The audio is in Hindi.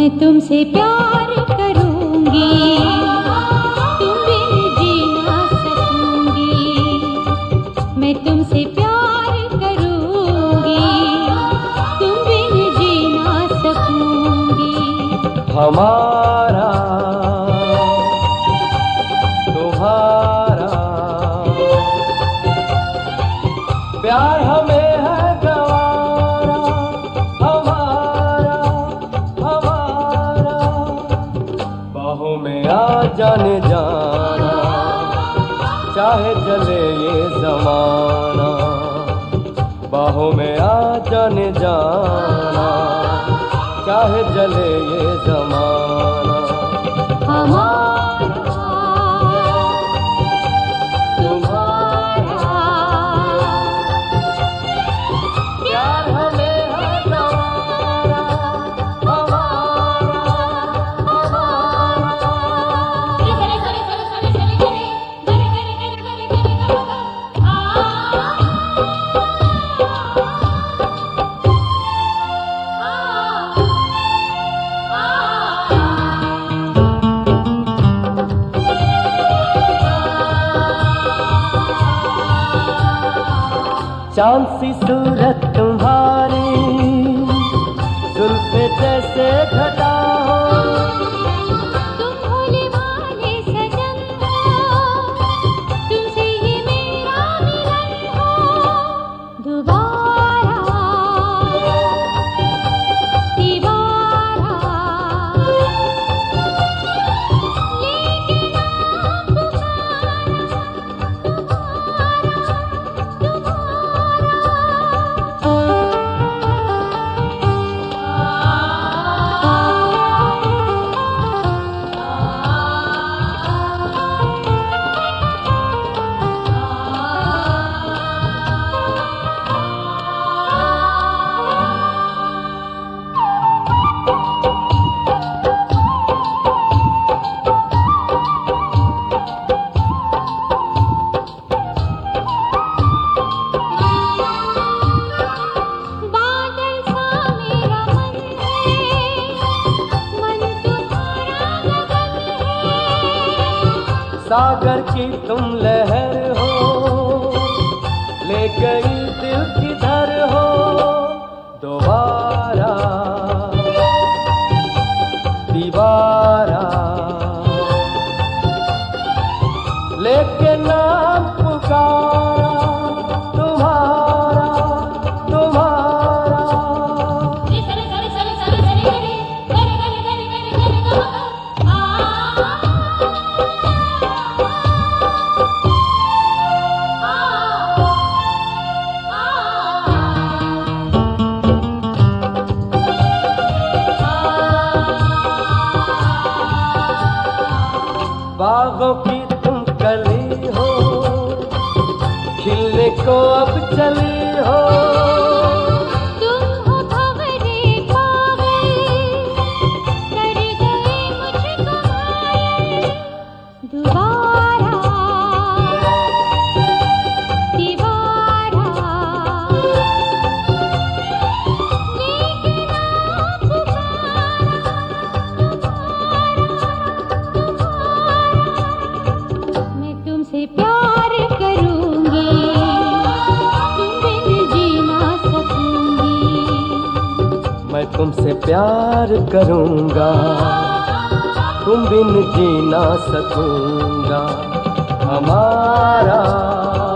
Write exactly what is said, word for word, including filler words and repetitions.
मैं तुमसे प्यार करूंगी, तुम बिन जी ना सकूंगी। मैं तुमसे प्यार करूंगी, तुम बिन जी ना सकूंगी। हमारा तुम्हारा प्यार हमें है गवारा, हमारा हमारा बाहों में आ जाने जाना, चाहे जले ये जमाना। बाहों में आ जाने जाना, चाहे जले ये जमाना। हमारा तुम्हारा प्यार हमें है गवारा, हमारा हमारा। चांद सी सूरत तुम्हारी, जुल्फे जैसे घटा हो। तुम भोले भाले सजन हो, तुमसे ये मेरा मिलन हो। दोबारा दीवारा लेके ना सागर की तुम लहर हो, ले गई दिल किधर हो। दोबारा दीवारा लेके नाम पुकारा, तुम्हारा तुम्हारा। बागों की तुम कली हो, खिलने को अब चली हो। तुम हो भंवरे पागल, कर गए मुझको घायल। दोबारा दीवारा लेके ना मैं तुमसे प्यार करूंगी, तुम बिन जी ना सकूंगी। मैं तुमसे प्यार करूंगा, तुम बिन जी ना सकूंगा। हमारा